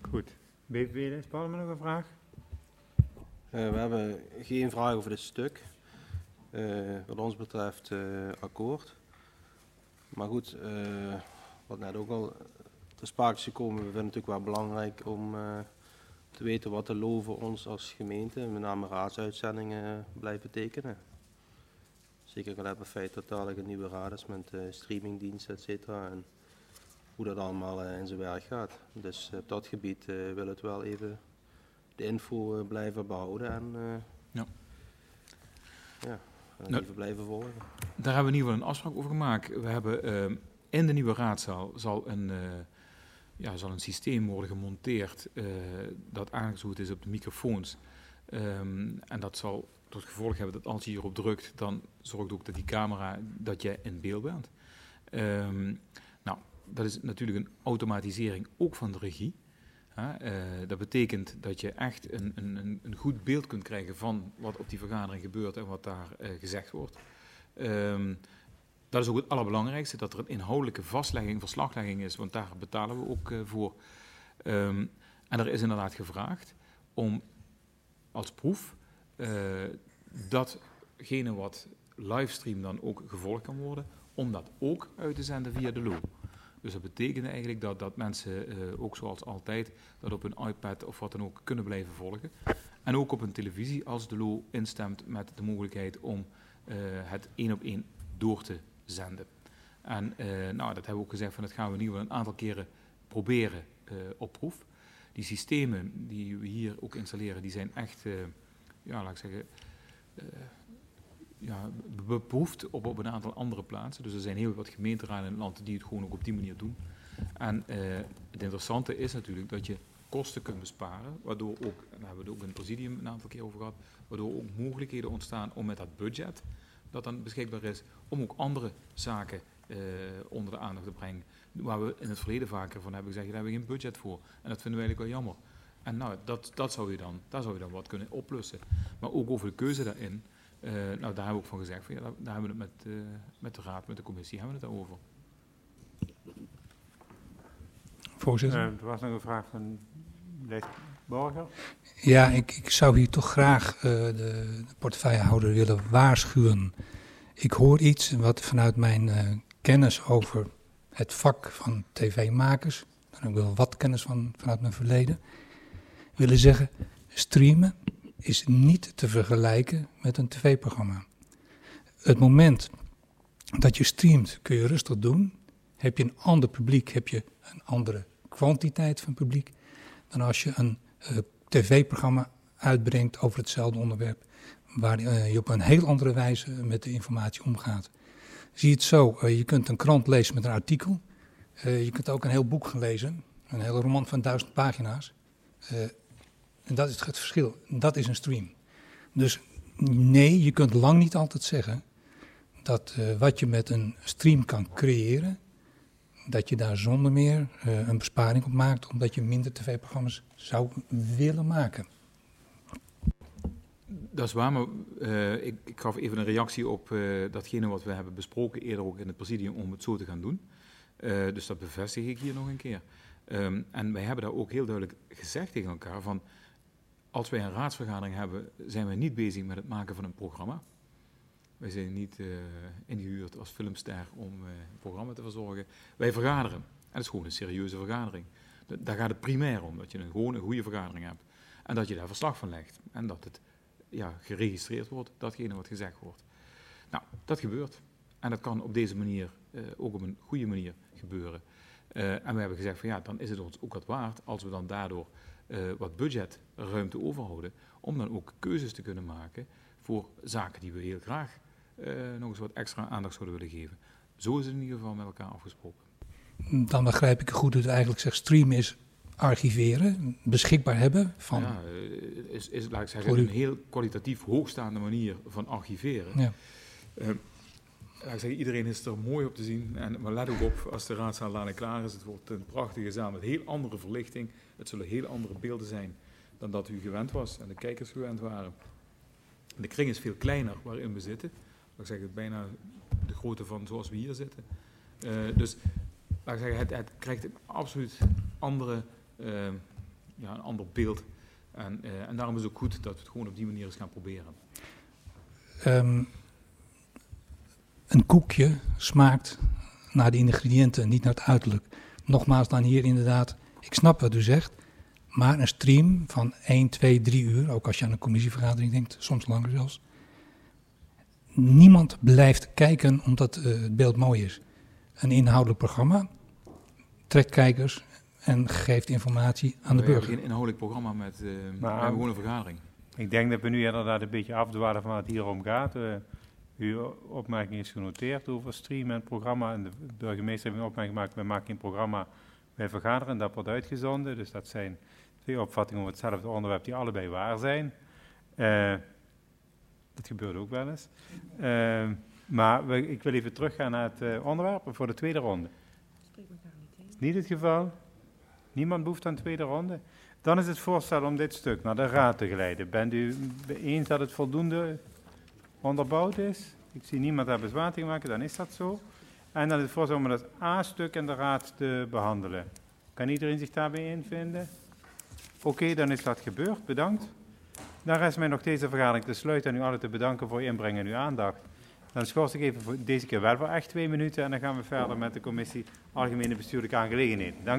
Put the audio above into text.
Goed. BVB, Paul, nog een vraag? We hebben geen vraag over dit stuk. Wat ons betreft akkoord. Maar goed, wat net ook al ter sprake is gekomen, we vinden het natuurlijk wel belangrijk om te weten wat de LO voor ons als gemeente, met name raadsuitzendingen, blijft betekenen. Zeker gelet op het feit dat dadelijk een nieuwe raad is met streamingdiensten, et cetera, en hoe dat allemaal in zijn werk gaat. Dus op dat gebied willen we het wel even de info blijven behouden en even blijven volgen. Daar hebben we in ieder geval een afspraak over gemaakt. We hebben in de nieuwe raadzaal zal een systeem worden gemonteerd dat aangesloten is op de microfoons. En dat zal tot gevolg hebben dat als je hierop drukt, dan zorgt ook dat die camera, dat jij in beeld bent. Dat is natuurlijk een automatisering ook van de regie. Dat betekent dat je echt een goed beeld kunt krijgen van wat op die vergadering gebeurt en wat daar gezegd wordt. Dat is ook het allerbelangrijkste, dat er een inhoudelijke verslaglegging is, want daar betalen we ook voor. En er is inderdaad gevraagd om als proef datgene wat livestream dan ook gevolgd kan worden, om dat ook uit te zenden via de LO. Dus dat betekent eigenlijk dat mensen, ook zoals altijd, dat op een iPad of wat dan ook kunnen blijven volgen. En ook op een televisie, als de LO instemt met de mogelijkheid om het 1-op-1 door te zenden. En dat hebben we ook gezegd, dat gaan we in ieder geval een aantal keren proberen op proef. Die systemen die we hier ook installeren, die zijn echt, beproefd op een aantal andere plaatsen. Dus er zijn heel wat gemeenteraden in het land die het gewoon ook op die manier doen. En het interessante is natuurlijk dat je kosten kunt besparen, waardoor ook, en daar hebben we het ook in het presidium een aantal keer over gehad, waardoor ook mogelijkheden ontstaan om met dat budget, dat dan beschikbaar is, om ook andere zaken onder de aandacht te brengen. Waar we in het verleden vaker van hebben gezegd, daar hebben we geen budget voor. En dat vinden we eigenlijk wel jammer. En daar zou je dan wat kunnen oplossen. Maar ook over de keuze daarin, daar hebben we ook van gezegd, daar hebben we het met de raad, met de commissie, hebben we het daarover. Voorzitter. Er was nog een vraag van Lees Borger. Ja, ik zou hier toch graag de portefeuillehouder willen waarschuwen. Ik hoor iets wat vanuit mijn kennis over het vak van tv-makers, daar heb ik wel wat kennis vanuit mijn verleden, willen zeggen, streamen is niet te vergelijken met een tv-programma. Het moment dat je streamt kun je rustig doen. Heb je een ander publiek, heb je een andere kwantiteit van publiek dan als je een tv-programma uitbrengt over hetzelfde onderwerp, waar je op een heel andere wijze met de informatie omgaat. Zie het zo, je kunt een krant lezen met een artikel. Je kunt ook een heel boek gaan lezen, een hele roman van 1000 pagina's. En dat is het verschil, dat is een stream. Dus nee, je kunt lang niet altijd zeggen dat wat je met een stream kan creëren, dat je daar zonder meer een besparing op maakt, omdat je minder tv-programma's zou willen maken. Dat is waar, maar ik gaf even een reactie op datgene wat we hebben besproken eerder ook in het presidium om het zo te gaan doen. Dus dat bevestig ik hier nog een keer. En wij hebben daar ook heel duidelijk gezegd tegen elkaar van, als wij een raadsvergadering hebben, zijn wij niet bezig met het maken van een programma. Wij zijn niet ingehuurd als filmster om een programma te verzorgen. Wij vergaderen. En dat is gewoon een serieuze vergadering. Daar gaat het primair om, dat je gewoon een goede vergadering hebt. En dat je daar verslag van legt. En dat het geregistreerd wordt, datgene wat gezegd wordt. Nou, dat gebeurt. En dat kan op deze manier, ook op een goede manier gebeuren. En we hebben gezegd van dan is het ons ook wat waard als we dan daardoor wat budgetruimte overhouden, om dan ook keuzes te kunnen maken voor zaken die we heel graag nog eens wat extra aandacht zouden willen geven. Zo is het in ieder geval met elkaar afgesproken. Dan begrijp ik goed dat het eigenlijk zegt streamen is archiveren, beschikbaar hebben van... Ja, is laat ik zeggen, een heel kwalitatief hoogstaande manier van archiveren. Ja. Laat ik zeggen, iedereen is er mooi op te zien. Maar let ook op, als de raadzaal dadelijk klaar is, het wordt een prachtige zaal met heel andere verlichting. Het zullen heel andere beelden zijn dan dat u gewend was en de kijkers gewend waren. De kring is veel kleiner waarin we zitten. Laat ik zeggen, bijna de grootte van zoals we hier zitten. Dus laat ik zeggen, het krijgt een absoluut andere een ander beeld. En daarom is het ook goed dat we het gewoon op die manier eens gaan proberen. Een koekje smaakt naar de ingrediënten, niet naar het uiterlijk. Nogmaals dan hier inderdaad, ik snap wat u zegt, maar een stream van 1, 2, 3 uur, ook als je aan een commissievergadering denkt, soms langer zelfs. Niemand blijft kijken omdat het beeld mooi is. Een inhoudelijk programma trekt kijkers en geeft informatie aan de burger. We hebben geen inhoudelijk programma we hebben gewoon een vergadering. Ik denk dat we nu inderdaad een beetje afdwalen van wat het hier om gaat. Uw opmerking is genoteerd over stream en programma. En de burgemeester heeft een opmerking gemaakt, wij maken geen programma, wij vergaderen, dat wordt uitgezonden. Dus dat zijn 2 opvattingen over hetzelfde onderwerp die allebei waar zijn. Dat gebeurt ook wel eens. Maar ik wil even teruggaan naar het onderwerp voor de tweede ronde. Niet het geval? Niemand behoeft aan de tweede ronde? Dan is het voorstel om dit stuk naar de raad te geleiden. Bent u eens dat het voldoende onderbouwd is? Ik zie niemand daar bezwaar tegen maken, dan is dat zo. En dan is het voorstel om dat A-stuk in de raad te behandelen. Kan iedereen zich daarbij invinden? Oké, dan is dat gebeurd. Bedankt. Dan rest mij nog deze vergadering te sluiten en u allen te bedanken voor uw inbreng en uw aandacht. Dan schors ik even voor deze keer wel voor echt 2 minuten en dan gaan we verder met de commissie Algemene Bestuurlijke Aangelegenheden. Dank.